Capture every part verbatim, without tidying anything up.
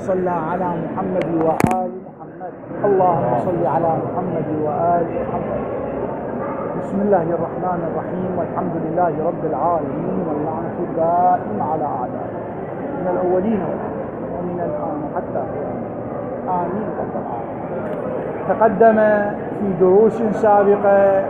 صل على محمد وآل محمد. اللهم صل على محمد وآل محمد. بسم الله الرحمن الرحيم، والحمد لله رب العالمين، واللعنة الدائم على أعدائه من الأولين ومن الآن حتى آمين رب العالمين. تقدم في دروس سابقة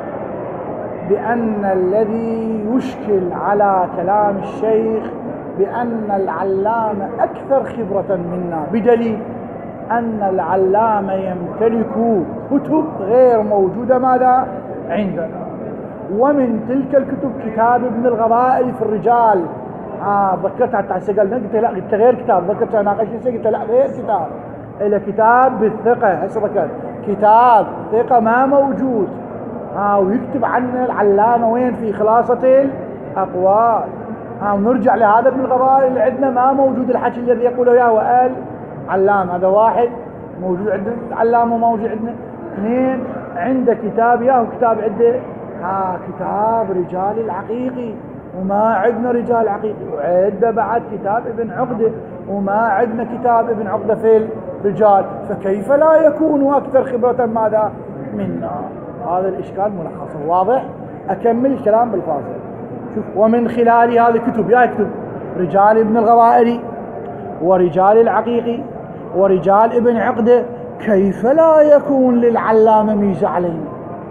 بأن الذي يشكل على كلام الشيخ بأن العلامة أكثر خبرة منا، بدليل أن العلامة يمتلك كتب غير موجودة ماذا عندنا. ومن تلك الكتب كتاب ابن الغبائل في الرجال. آه ذكرت حتى سألنا قلت لا قلت غير كتاب، ذكرت أنا قلت قلت لا غير كتاب، إلى كتاب بالثقة. هسه ذكرت كتاب ثقة ما موجود. آه ويكتب عنه العلامة وين؟ في خلاصة الأقوال. آه ونرجع لهذا ابن الغبائل اللي عندنا ما موجود الحكي الذي يقوله يا وقال علام. هذا واحد موجود عندنا علامة موجود عندنا. اثنين عنده كتاب ياهو كتاب عنده ها كتاب رجال العقيقي وما عندنا رجال عقيقي، وعنده بعد كتاب ابن عقدة وما عندنا كتاب ابن عقدة في الرجال، فكيف لا يكون أكثر خبرة ماذا منا؟ هذا الإشكال ملخص واضح. أكمل الكلام بالفاصل. شوف، ومن خلال هذه الكتب يا كتب رجال ابن الغبائل ورجال العقيقي ورجال ابن عقدة، كيف لا يكون للعلامة ميزة علينا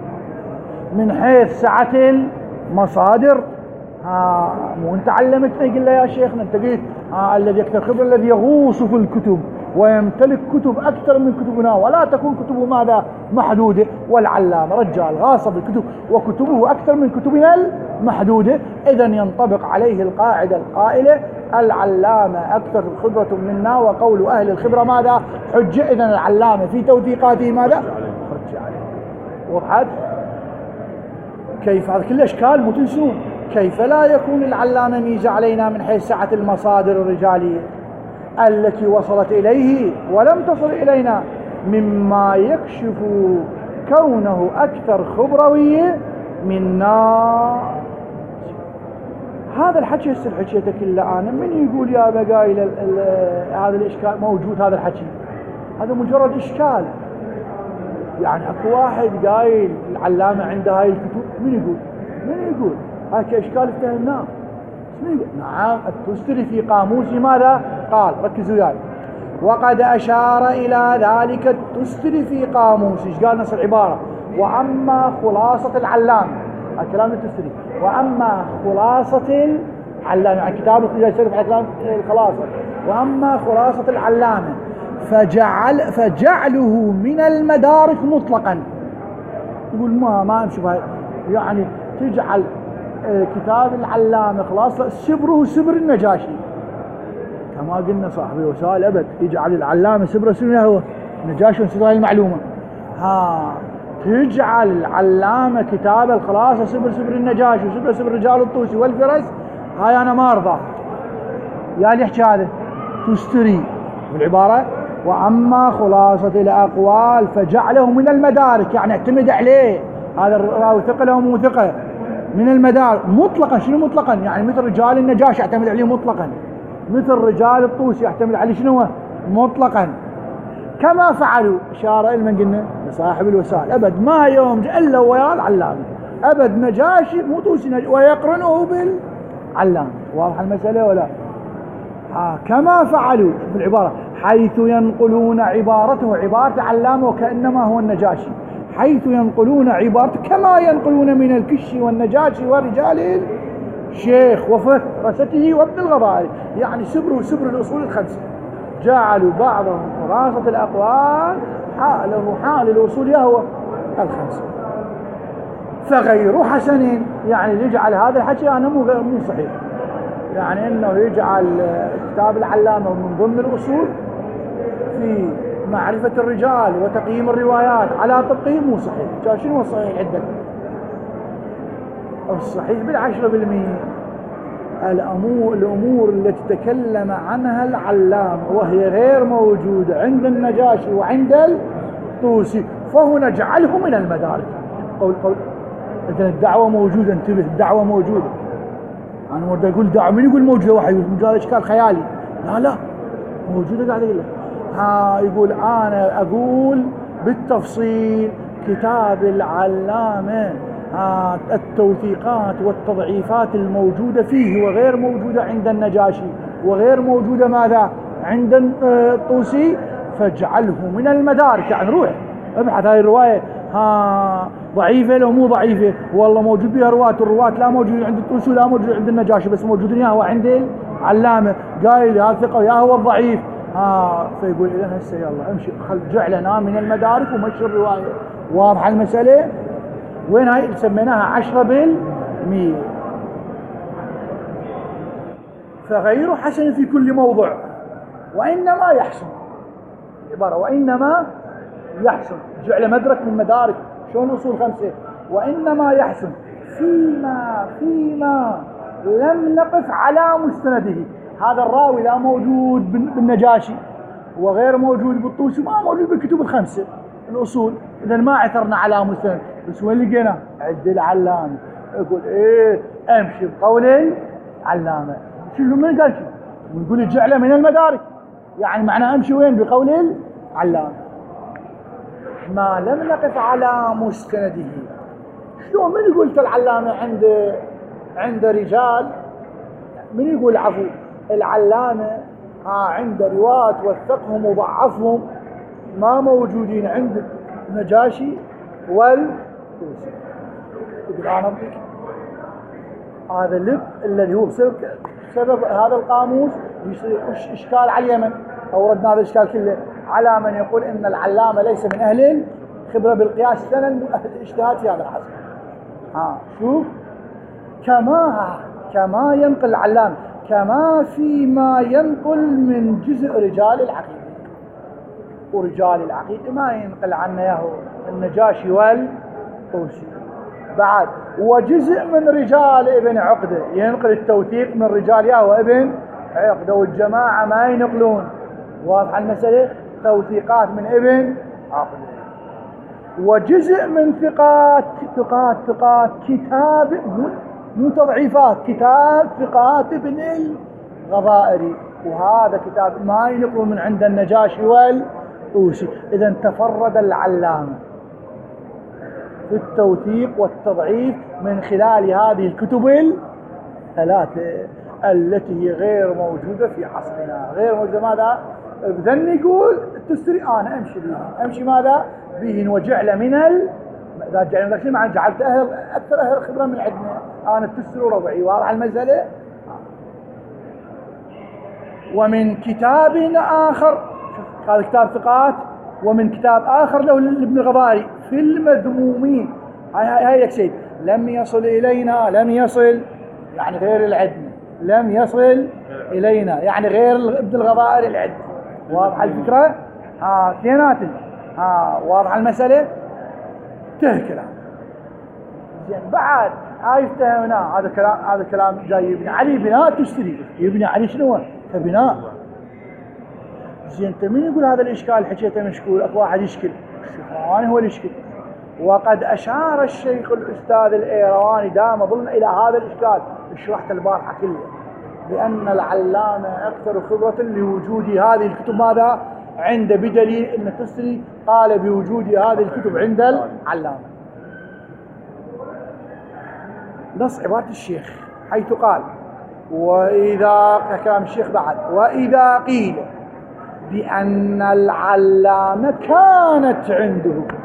من حيث سعة المصادر؟ ها مو انت علمتنا قل يا شيخنا، انت قلت ها الذي اكثر خبرة الذي يغوص في الكتب ويمتلك كتب اكثر من كتبنا ولا تكون كتبه ماذا محدودة. والعلامة رجال غاص بالكتب وكتبه اكثر من كتبنا المحدودة، اذا ينطبق عليه القاعدة القائلة العلامة اكثر خبرة منا وقول اهل الخبرة ماذا حجة. اذا العلامة في توثيقاته ماذا حجة عليه. وحد كيف هذا كل اشكال مو تنسون. كيف لا يكون العلامة ميزة علينا من حيث سعة المصادر الرجالية التي وصلت إليه ولم تصل إلينا مما يكشف كونه أكثر خبروية منا. هذا الحكي هسه الحكيته كله أنا من يقول يا بقايل هذا الإشكال موجود؟ هذا الحكي هذا مجرد إشكال. يعني أكو واحد قايل العلامة عنده هاي الكتب، من يقول من يقول هاي كإشكال افتهمناه. نعم التستري في قاموس ماذا قال؟ ركزوا وياي. وقد أشار إلى ذلك التستري في قاموس. ايش قال نص العبارة؟ وأما خلاصة العلامة، الكلام التستري، وأما خلاصة العلامة يعني كتاب يصرف على كلام الخلاصة. وأما خلاصة العلامة فجعل فجعله من المدارك مطلقا. يقول ما ما امشي بهاي، يعني تجعل كتاب العلامة خلاص سبره سبر النجاشي كما قلنا صاحب الوسائل أبد يجعل العلامة سبره سبر هو النجاشي ونسيط هاي المعلومة. ها تجعل العلامة كتاب الخلاصة سبر سبر النجاشي وسبر سبر رجال الطوسي والفرس، هاي أنا ما أرضى. يا اللي يحكي هذا تستري بالعبارة وأما خلاصة الأقوال فجعله من المدارك، يعني اعتمد عليه هذا الراوي ثقة له مو ثقة من المدارك مطلقا. شنو مطلقا؟ يعني مثل رجال النجاشي يعتمد عليه مطلقا، مثل رجال الطوسي يعتمد عليه شنو مطلقا، كما فعلوا. إشارة لمن قلنا لصاحب الوسائل أبد ما يوم إلا ويا العلامة أبد نجاشي مو طوسي نج... ويقرنه بالعلامة. واضح المسألة ولا؟ آه كما فعلوا بالعبارة حيث ينقلون عبارته عبارة علامة وكأنما هو النجاشي، حيث ينقلون عبارته كما ينقلون من الكشي والنجاشي ورجال الشيخ وفرسته وابن الغبائل، يعني سبره سبر الأصول الخمسة. جعلوا بعضهم خلاصة الأقوال حاله حال الأصول يهو الخمسة. فغير حسن، يعني يجعل هذا الحكي أنا مو مو صحيح، يعني أنه يجعل كتاب العلامة من ضمن الأصول في معرفة الرجال وتقييم الروايات على طبقه مو صحيح. شنو الصحيح عندك؟ الصحيح بالعشرة بالمئة الأمور, الأمور التي تكلم عنها العلامة وهي غير موجودة عند النجاشي وعند الطوسي فهو نجعله من المدارك. قول قول إذن الدعوة موجودة، انتبه الدعوة موجودة. أنا ورد أقول دعوة، من يقول موجودة؟ واحد يقول هذا إشكال خيالي. لا لا موجودة قاعد أقول لك ها يقول أنا أقول بالتفصيل كتاب العلامة ها التوثيقات والتضعيفات الموجودة فيه وغير موجودة عند النجاشي وغير موجودة ماذا عند الطوسي، فاجعله من المدارك. يعني روح ابحث هاي الرواية ها ضعيفة لو مو ضعيفة، والله موجود بها رواة، الرواة لا موجود عند الطوسي ولا موجود عند النجاشي، بس موجودين يا هو عند العلامة، قايل يا ثقة يا هو الضعيف. ها فيقول إذا هسه يلا امشي خل جعلنا من المدارك ومشي الرواية. واضحة المسألة؟ وين هاي اللي سميناها عشرة بالمية. فغير حسن في كل موضع، وإنما يحسن عبارة وإنما يحسن جعل مدرك من مدارك. شلون أصول خمسة؟ وإنما يحسن فيما فيما لم نقف على مستنده. هذا الراوي لا موجود بالنجاشي وغير موجود بالطوسي، ما موجود بالكتب الخمسة الأصول، إذا ما عثرنا على مستند. بس وين لقينا؟ عند العلامة. يقول إيه أمشي بقول العلامة. شنو من قال شو؟ ونقول جعله من المدارك، يعني معناه أمشي وين؟ بقول العلامة. ما لم نقف على مستنده. شلون من قلت العلامة عند عند رجال؟ من يقول عفو العلامة ها عند رواة وثقهم وضعفهم ما موجودين عند النجاشي والطوسي. يقول أنا أبيك هذا اللب الذي هو سبب هذا القاموس يصير إشكال على اليمن، أوردنا هذا الإشكال كله على من يقول إن العلامة ليس من أهل الخبرة بالقياس سنة أهل الاجتهاد في هذا العصر. ها شوف كما كما ينقل العلامة كما فيما ينقل من جزء رجال العقيدة، ورجال العقيدة ما ينقل عنه ياهو النجاشي والطوسي بعد، وجزء من رجال ابن عقدة ينقل التوثيق من رجال ياهو ابن عقدة، والجماعة ما ينقلون. واضح المسألة؟ توثيقات من ابن عقدة، وجزء من ثقات ثقات ثقات كتاب مو تضعيفات، كتاب ثقات ابن الغضائري، وهذا كتاب ما ينقل من عند النجاشي والطوسي. إذا تفرد العلامة في التوثيق والتضعيف من خلال هذه الكتب الثلاثة التي هي غير موجودة في عصرنا، غير موجودة. ماذا؟ بذن يقول التستري أنا أمشي به، أمشي ماذا؟ به وجعل من ال إذا جعلنا ذلك معنى جعلت أهل أكثر أهل خبرة من عندنا، أنا التستري وربعي. واضح المسألة؟ ومن كتاب آخر، هذا كتاب ثقات، ومن كتاب آخر له لابن الغضائري في المذمومين. هاي هاي هاي سيد لم يصل إلينا، لم يصل يعني غير العدل، لم يصل إلينا يعني غير ابن الغضائري العدل. واضح الفكرة؟ ها اثنينات. ها واضح المسألة؟ تهكلا زين. بعد هاي افتهمناه، هذا كلام هذا كلام جاي يبني علي بناء تشتري، يبني علي شنو؟ كبناء. زين انت من يقول هذا الاشكال حكيته مشكول؟ اكو واحد يشكل الشيخواني هو الاشكال، وقد اشار الشيخ الاستاذ الايرواني دام ظلنا الى هذا الاشكال، شرحت البارحه كله، بان العلامه اكثر خبره لوجود هذه الكتب ماذا عند، بدليل ان التستري قال بوجود هذه الكتب عند العلامه. نص عباره الشيخ حيث قال واذا كلام الشيخ بعد واذا قيل بأن العلامة كانت عنده كتب،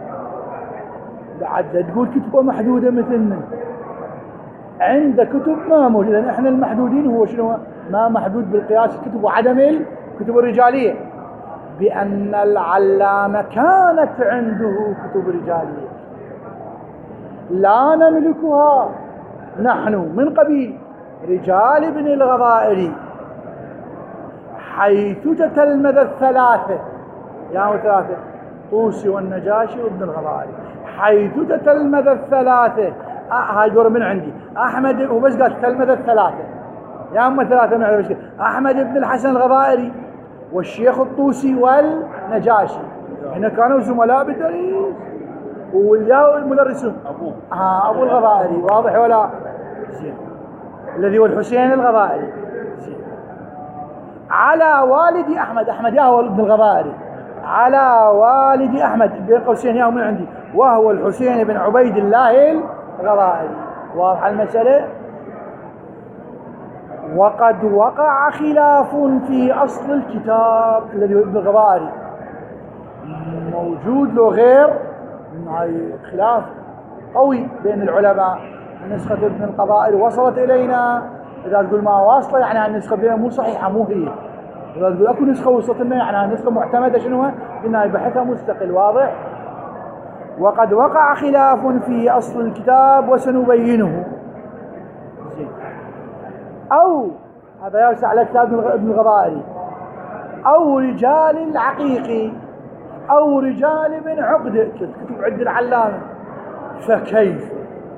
بعد تقول كتبه محدودة مثلنا، عند كتب ما موجودة. لأن احنا المحدودين هو شنو؟ ما محدود بالقياس الكتب وعدم الكتب الرجالية. بأن العلامة كانت عنده كتب رجالية لا نملكها نحن من قبيل رجال ابن الغضائري، حيث تتلمذ الثلاثة يعني ثلاثة طوسي والنجاشي وابن الغضائري، حيث تتلمذ الثلاثة. أه هاي دور من عندي أحمد، هو بس قال تتلمذ الثلاثة يا أما ثلاثة من عندي، أحمد بن الحسن الغضائري والشيخ الطوسي والنجاشي، هنا كانوا زملاء بالدرس والياء المدرسون أبوه ها أبو الغضائري. واضح ولا؟ زين. الذي هو الحسين الغضائري. زين. على والد أحمد، أحمد ياهو ابن الغضائري، على والد أحمد بين قوسين ياهو من عندي، وهو الحسين بن عبيد الله الغضائري. واضح المسألة؟ وقد وقع خلاف في أصل الكتاب الذي هو ابن الغضائري، موجود له غير هاي خلاف قوي بين العلماء. نسخة ابن الغضائري وصلت إلينا، إذا تقول ما واصلة يعني النسخة بينها مو صحيحة، مو هي. إذا تقول أكو نسخة وصلت لنا يعني النسخة معتمدة، شنو قلنا بحثها مستقل. واضح؟ وقد وقع خلاف في أصل الكتاب وسنبينه. أو هذا يوسع على كتاب ابن الغضائري، أو رجال العقيقي، أو رجال بن عقدة، كتب عند العلامة. فكيف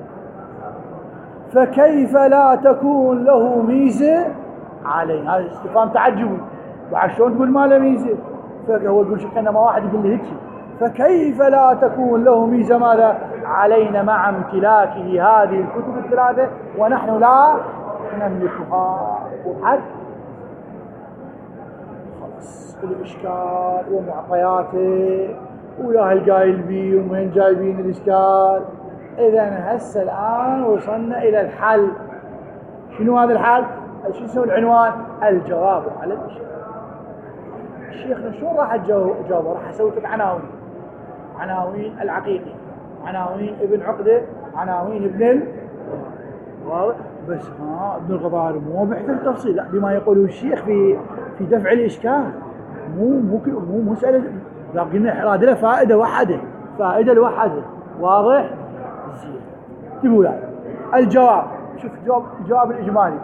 فكيف لا تكون له ميزة عليه؟ هذا استفهام تعجبي. بعد شلون تقول ما له ميزة؟ فهو يقول شو كأنما واحد يقول لي هيك، فكيف لا تكون له ميزة ماذا علينا مع امتلاكه هذه الكتب الثلاثة ونحن لا نملكها؟ وحد خلاص الإشكال ومعطياته وياه القايل بي ومن جايبين الإشكال. إذن هسه الآن وصلنا إلى الحل. شنو هذا الحل؟ شو اسمه العنوان؟ الجواب على الإشكال. الشيخنا شو راح أجاوبه؟ راح أسوي لك عناوين، عناوين العقيقي، عناوين ابن عقدة، عناوين ابن ال... بس ها ابن الغضائري مو بحث التفصيل، لا بما يقوله الشيخ في في دفع الإشكال. مو مو مو مسألة، إذا قلنا إحراج له فائدة واحدة، فائدة الواحدة. واضح؟ زين. تقول يعني الجواب، شوف جواب الجواب الإجمالي.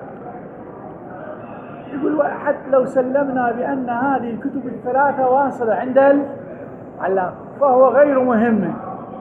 يقول حتى لو سلمنا بأن هذه الكتب الثلاثة واصلة عند العلامة فهو غير مهم،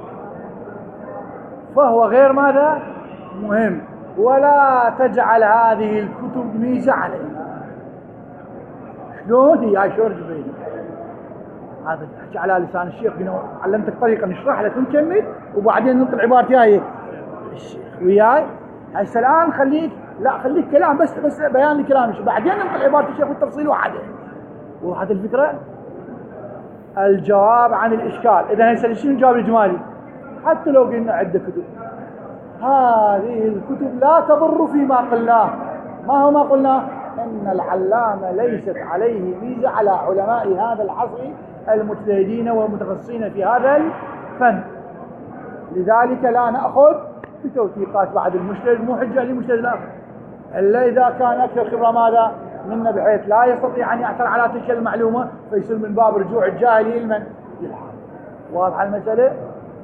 فهو غير ماذا؟ مهم، ولا تجعل هذه الكتب ميزة علينا. شلون هي؟ هاي شلون تبين؟ هذا تحكي على لسان الشيخ، علمتك طريقة نشرح لك ونكمل وبعدين ننطل عبارتي هاي الشيخ وياي. هسه الآن خليك لا خليك كلام بس بس بيان الكلام، بعدين ننطل عبارة الشيخ والتفصيل واحدة. وهذه الفكرة. الجواب عن الإشكال. إذا هسه شنو الجواب الإجمالي؟ حتى لو قلنا عدة كتب، هذه الكتب لا تضر فيما قلناه. ما هو ما قلناه؟ إن العلامة ليست عليه ميزة على علماء هذا العصر المجتهدين والمتخصصين في هذا الفن، لذلك لا نأخذ بتوثيقات بعد المجتهد، مو حجة للمجتهد الآخر إلا إذا كان أكثر خبرة ماذا منا، بحيث لا يستطيع أن يعثر على تلك المعلومة فيصير من باب رجوع الجاهل لمن يلحق. واضح المسألة؟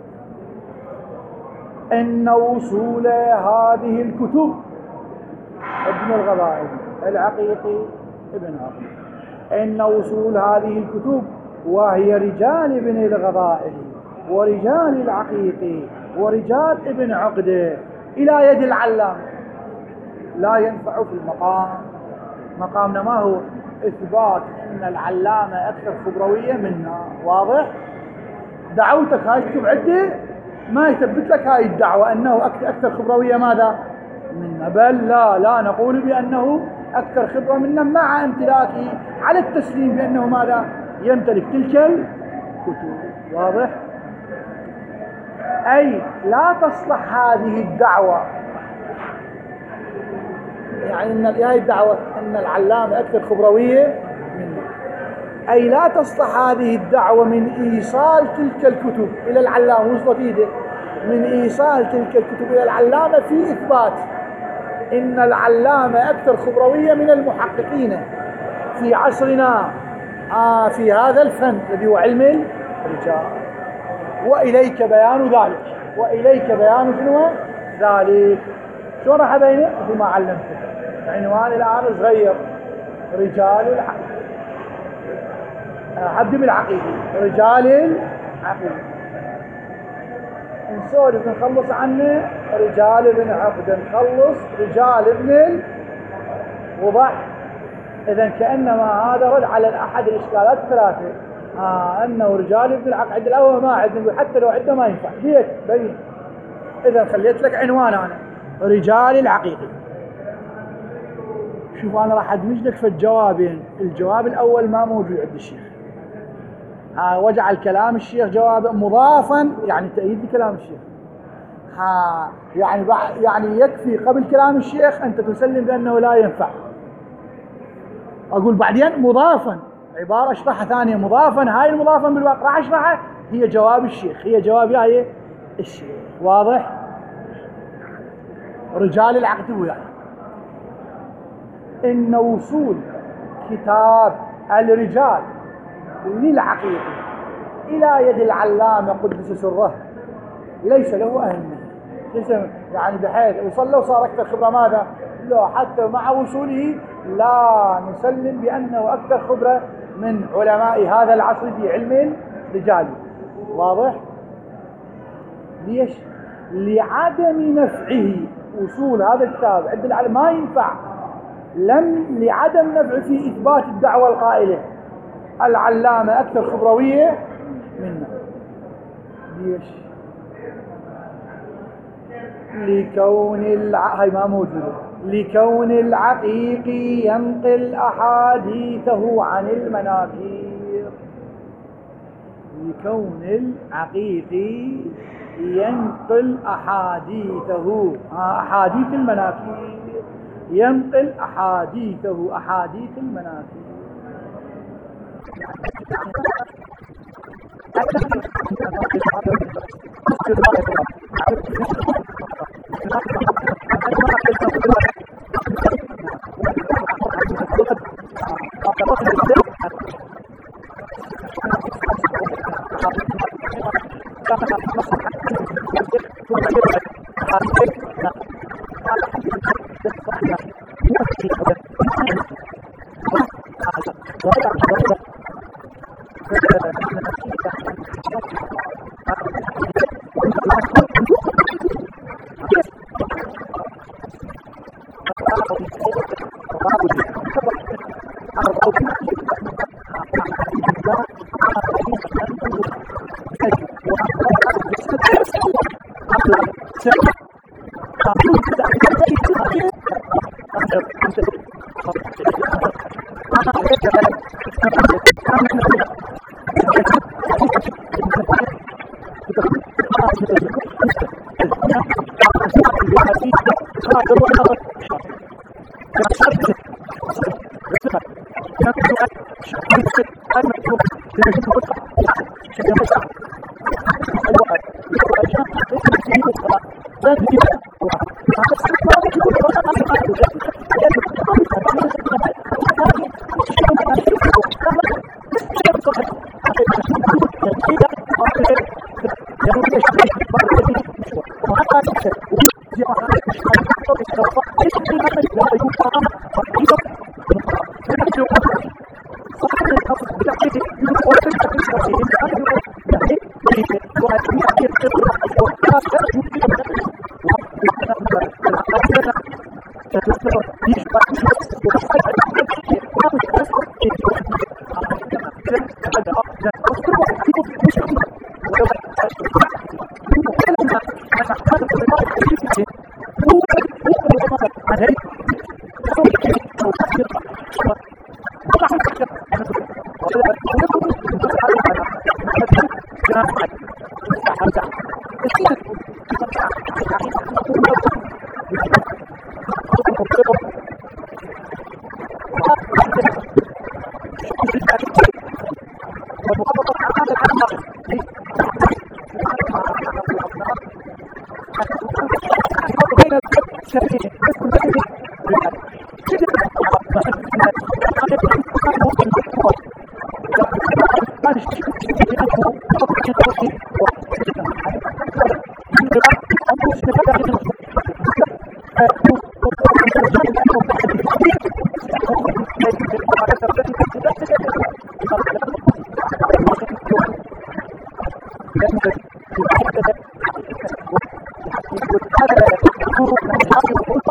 إن وصول هذه الكتب ابن الغضائري العقيقي ابن عقيل، إن وصول هذه الكتب وهي رجال ابن الغضائري ورجال العقيقي ورجال ابن عقدة إلى يد العلامة لا ينفع في المقام. مقامنا ما هو؟ إثبات أن العلامة أكثر خبروية منا. واضح؟ دعوتك هاي كتب عدة ما يثبت لك هاي الدعوة أنه أكثر خبروية ماذا منا، بل لا لا نقول بأنه أكثر خبرة منا مع امتلاكه على التسليم بأنه ماذا يمتلك تلك الكتب. واضح؟ أي لا تصلح هذه الدعوة، يعني أن هذه الدعوة أن العلامة أكثر خبروية منه، أي لا تصلح هذه الدعوة من إيصال تلك الكتب إلى العلامة. وصلت إيده من إيصال تلك الكتب إلى العلامة في إثبات إن العلامة أكثر خبروية من المحققين في عصرنا آه في هذا الفن الذي هو علم الرجال. وإليك بيان ذلك، وإليك بيان شنو ذلك. شو راح أبينه؟ مثل ما علمتك. عنوان الآن صغير، رجال العقيدة، حد بالعقيدة، رجال العقيدة. نسولف نخلص عنه رجال ابن عقدة، نخلص رجال ابن الوضع. إذا كأنما هذا رد على أحد الإشكالات الثلاثة، آه أنه رجال ابن العقد الأول ما عندنا، حتى لو عندنا ما ينفع. ليش؟ بين. إذا خليت لك عنوان أنا رجال العقيقة. شوف أنا راح أدمج لك في الجوابين. الجواب الأول ما موجود عند الشيخ، ها وجعل كلام الشيخ جوابا مضافا يعني تأييد لكلام الشيخ. ها يعني يعني يكفي قبل كلام الشيخ أنت تسلم بأنه لا ينفع. أقول بعدين مضافا، عبارة أشرحها ثانية مضافا، هاي المضافا بالواقع راح أشرحها هي جواب الشيخ، هي جواب هاي الشيخ. واضح؟ رجال العقد وياي إن وصول كتاب الرجال للعقيقة إلى يد العلامة قدس سره ليس له أهمية، يعني بحيث وصل له صار أكثر خبرة. ماذا؟ لا، حتى مع وصوله لا نسلم بأنه أكثر خبرة من علماء هذا العصر في علم الرجال. واضح؟ ليش؟ لعدم نفعه وصول هذا الكتاب عند العلم ما ينفع، لم لعدم نفعه في إثبات الدعوة القائلة العلامة أكثر خبروية منا. ليش؟ لكون الع... هاي ما موجودة. لكون العقيقي ينقل أحاديثه عن المناكير. لكون العقيقي ينقل أحاديثه أحاديث المناكير، ينقل أحاديثه أحاديث المناكير. هذا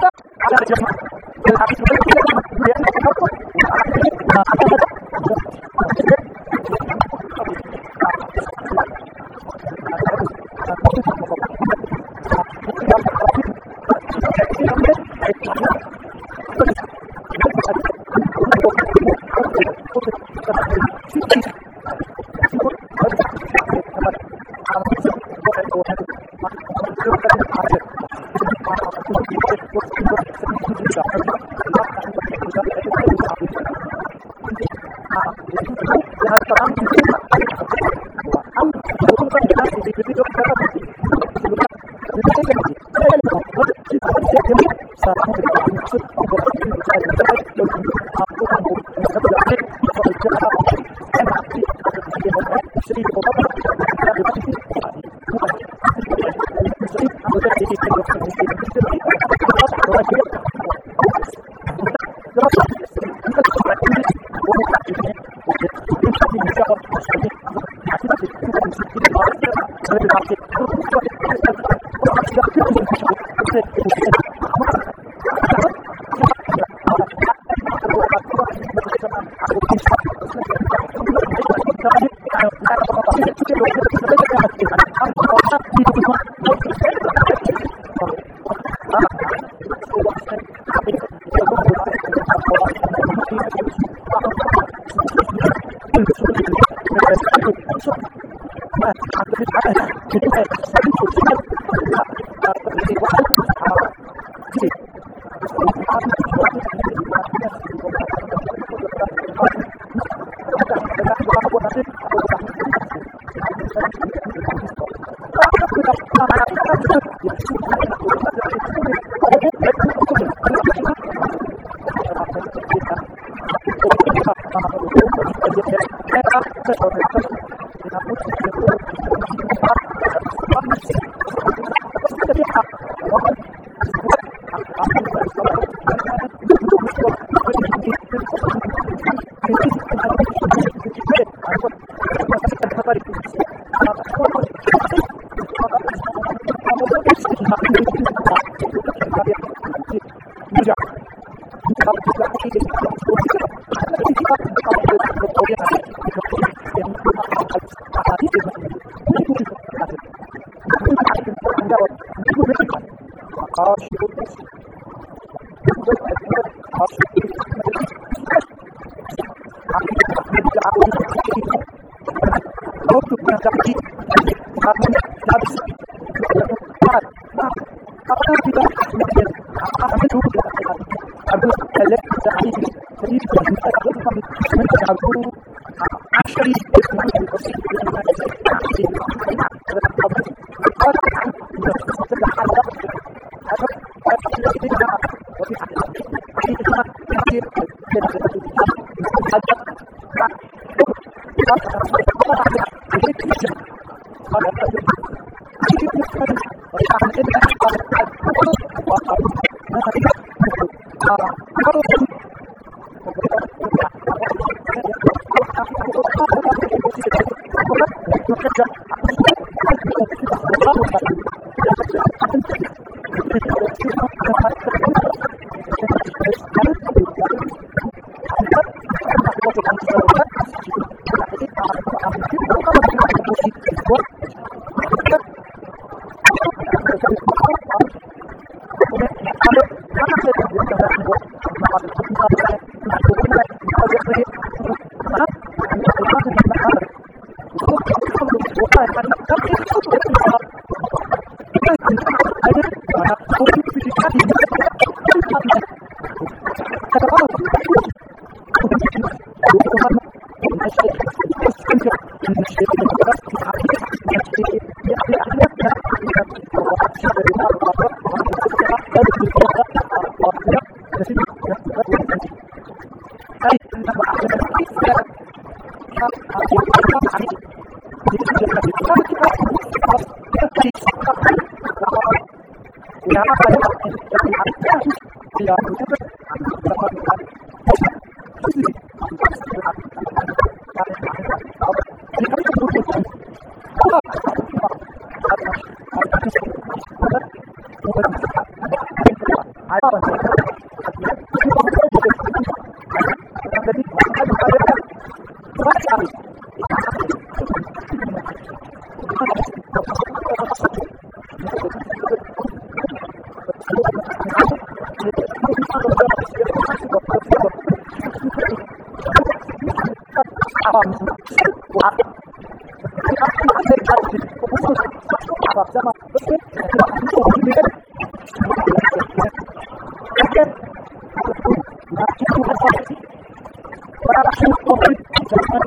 Para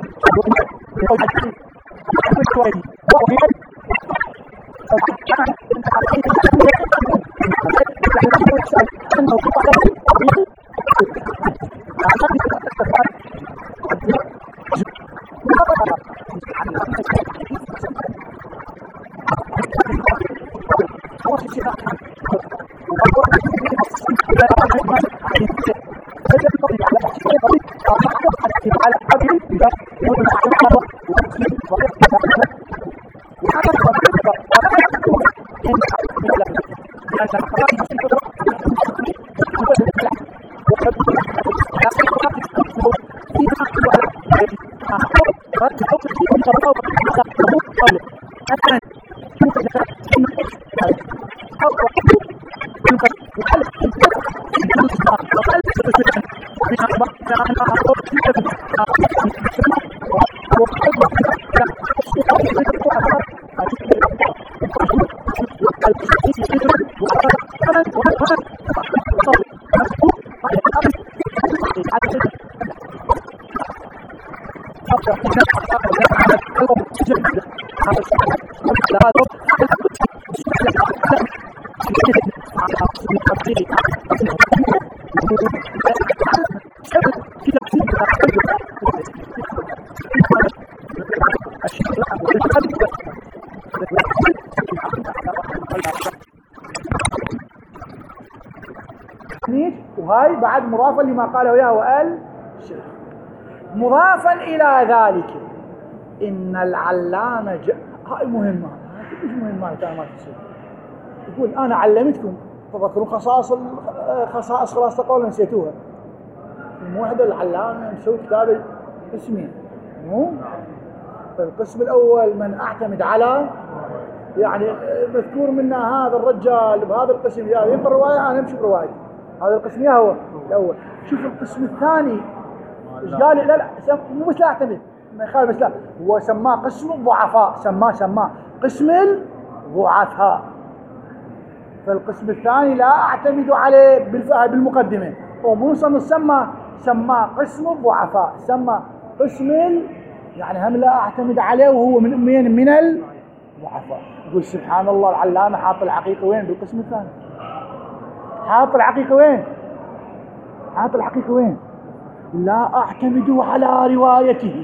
وهاي بعد مضافا لما قاله إياه وقال مضافا إلى ذلك إن العلامة ج... هاي مهمة، مش مهمة كلمات السنة. يقول أنا علمتكم تذكرون خصائص خصائص خلاص قول نسيتوها. الموحدة العلامة مسوي كتاب اسمين، مو القسم الأول من أعتمد على، يعني مذكور منا هذا الرجال بهذا القسم ينقل رواية أنا أمشي برواية، هذا القسم يا هو الأول. شوف القسم الثاني إيش قال؟ لا لا مو مثل أعتمد، ما يخالف مثله، هو سماه قسم الضعفاء، سماه سماه قسم الضعفاء. فالقسم الثاني لا أعتمد عليه بالمقدمة، وموصل سمى سماه قسم الضعفاء، سمى قسم ال... يعني هم لا أعتمد عليه وهو من من من الضعفاء. يقول سبحان الله العلامة حاط الحقيقة وين؟ بالقسم الثاني. حاط الحقيقة وين؟ حاط الحقيقة وين؟ لا أعتمد على روايته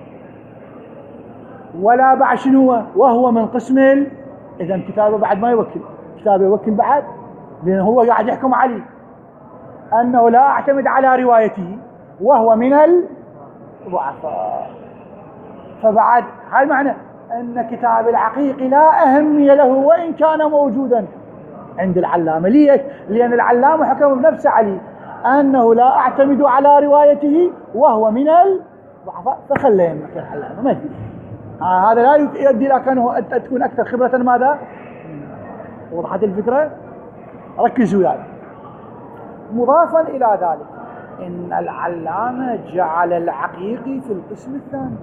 ولا بعد شنو وهو من قسم ال... إذا كتابه بعد ما يوكل، كتابه يوكل بعد، لأنه هو قاعد يحكم عليه أنه لا أعتمد على روايته وهو من الضعفاء. فبعد هاي معنى أن كتاب العقيق لا أهمية له وإن كان موجودا عند العلامة. ليش؟ لأن العلامة حكم بنفسه عليه أنه لا أعتمد على روايته وهو من الضعفاء، فخليه مكان العلامة ما يدري. آه هذا لا يؤدي إلى كونه أنت تكون أكثر خبرة ماذا؟ وضحت الفكرة؟ ركزوا يعني. مضافا إلى ذلك إن العلامة جعل العقيقي في القسم الثاني.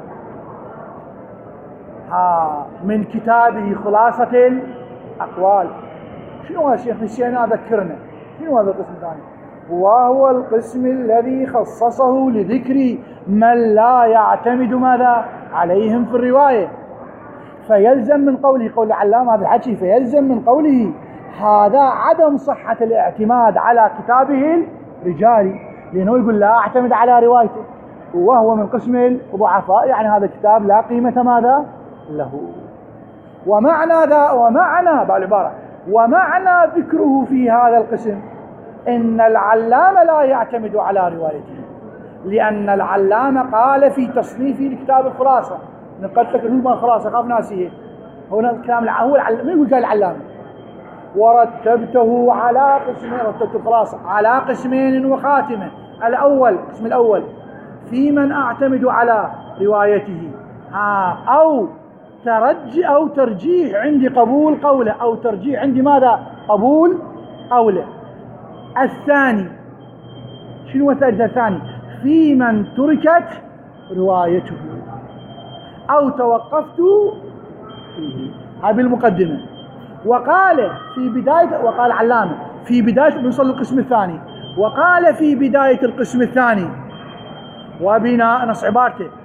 ها من كتابه خلاصة الأقوال. شنو هذا الشيخ نسينا ذكرنا؟ شنو هذا القسم الثاني؟ وهو القسم الذي خصصه لذكر من لا يعتمد ماذا عليهم في الرواية، فيلزم من قوله، قول العلامة هذا الحكي، فيلزم من قوله هذا عدم صحة الاعتماد على كتابه الرجالي، لأنه يقول لا أعتمد على روايته وهو من قسم الضعفاء، يعني هذا الكتاب لا قيمة ماذا له. ومعنى ذا ومعنى بالعبارة ومعنى ذكره في هذا القسم إن العلامة لا يعتمد على روايته، لأن العلامة قال في تصنيفه لكتاب الخلاصة، نقلت لك ما الخلاصة خاف ناسيه، هنا الكلام هو العلامة، من يقول قال العلامة ورتبته على قسمين، رتبت الخلاصة على قسمين وخاتمة. الأول القسم الأول في من أعتمد على روايته ها أو ترجي أو ترجيح عندي قبول قوله، أو ترجيح عندي ماذا قبول قوله. الثاني شنو الثاني؟ في من تركت روايته أو توقفت فيه. هذه المقدمة. وقال في بداية، وقال علامة في بداية نوصل للقسم الثاني، وقال في بداية القسم الثاني وبناء نص عبارته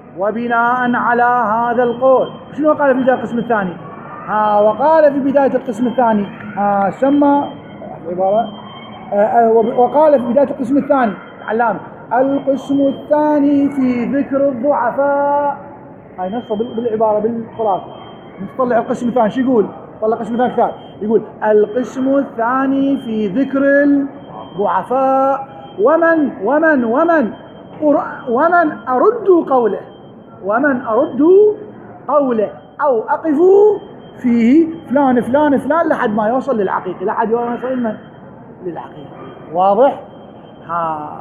وبناء على هذا القول. شنو قال في بداية القسم الثاني؟ ها وقال في بداية القسم الثاني ها سمى عبارة وقال في بداية القسم الثاني علامة القسم الثاني في ذكر الضعفاء. هاي نص بالعبارة بالخلاصة. نطلع القسم الثاني شو يقول؟ طلع القسم الثاني كتاب يقول القسم الثاني في ذكر الضعفاء ومن ومن ومن ومن أرد قوله ومن أرد قوله أو أقف فيه فلان فلان فلان لحد ما يوصل للعقيقة، لحد ما يوصل لمن؟ للعقيقة. واضح؟ ها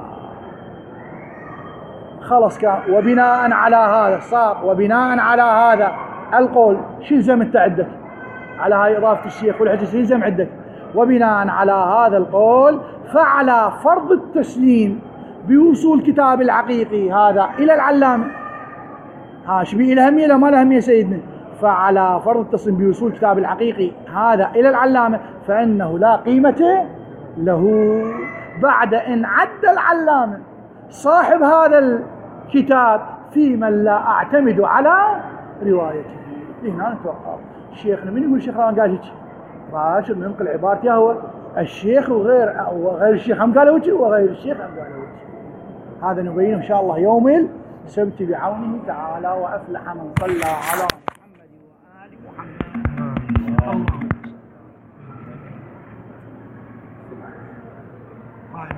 خلص كان. وبناء على هذا صار وبناء على هذا القول شو يلزم انت عندك على هاي إضافة الشيخ والحجة يلزم عندك. وبناء على هذا القول فعلى فرض التسليم بوصول كتاب العقيقي هذا إلى العلامة. ها شبيه له أهمية لا ما له أهمية سيدنا؟ فعلى فرض التسليم بوصول كتاب العقيقي هذا إلى العلامة فإنه لا قيمة له بعد إن عد العلامة صاحب هذا الكتاب في من لا أعتمد على روايته. هنا نتوقف. شيخنا من يقول الشيخ ران قال هيك باشر ننقل عبارتي هو الشيخ وغير وغير الشيخ هم قالوا هيك وغير الشيخ هم قالوا هيك. هذا نبينه إن شاء الله يوم السبت بعونه تعالى. وأفلح من صلى على محمد وآل محمد. الله